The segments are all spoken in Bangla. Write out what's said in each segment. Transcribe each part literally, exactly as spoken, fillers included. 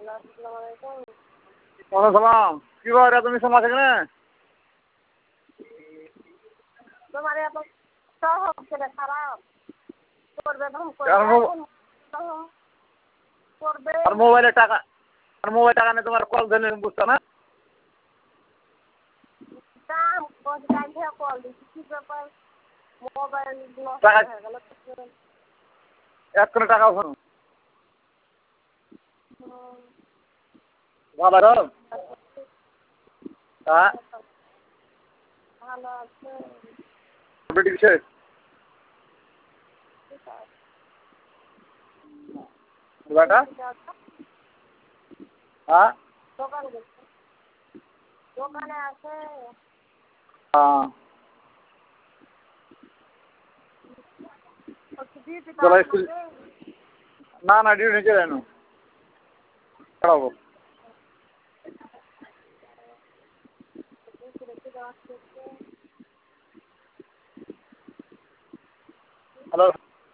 ওয়ালাইকুম সালাম। কি খবর? তুমি সমাজ এখানে তোমার এত সহজ করে খারাপ করবে ধম করবে আর মোবাইলে টাকা আর মোবাইল টাকা নিয়ে তোমার কল দিলে বুঝছো না? দাম কত টাইম থেকে কল দিচ্ছি কি ব্যাপার মোবাইল নষ্ট টাকা হয়ে গেল এক করে টাকা শোনো ভালো আছো? হ্যাঁ ভালো আছে বেটি কিসে? বেটা হ্যাঁ দোকান গেছে দোকানে আছে হ্যাঁ ডিউটি চলো স্কুল না না ডিউটি নিচে যাই না খারাপ হ্যালো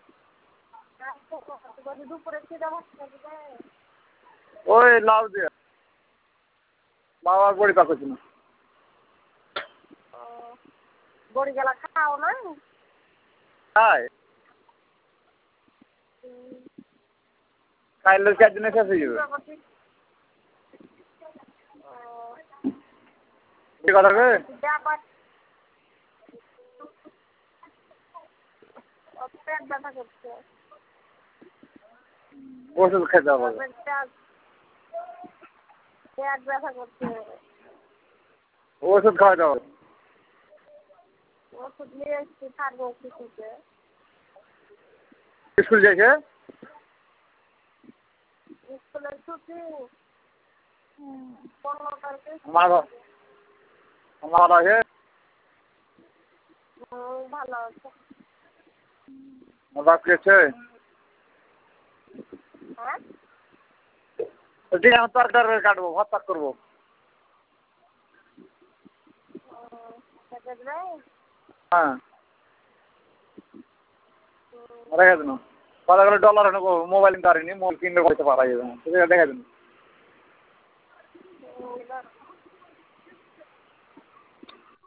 দুপুরে কি দেওয়া ওই লাউ দিয়ে বাবা বড়ি পাকছি না বড়ি গেলা খাও না হাই খাইলে চার দিনে শেষ হয়ে যাবে কি কথা রে পেট ব্যথা করছে ওষুধ খেতে হবে পেট ব্যথা করছে ওষুধ খাওয়াতে হবে ওষুধ নিয়ে এসছি থাকবো কিছুতে স্কুল যাইছে স্কুলের ছুটি পনেরো তারিখে আমার আমার আছে ভালো আছে বাপ গেছে হ্যাঁ ঠিক আছে তরকারি কাটবো ভাত পাক করবো হ্যাঁ রেখে দিন কথা গেলে ডলার নেবো মোবাইল কিনতে পারিনি মোবাইল কিনলে করতে পারা যাবে না ঠিক আছে দেখে দিন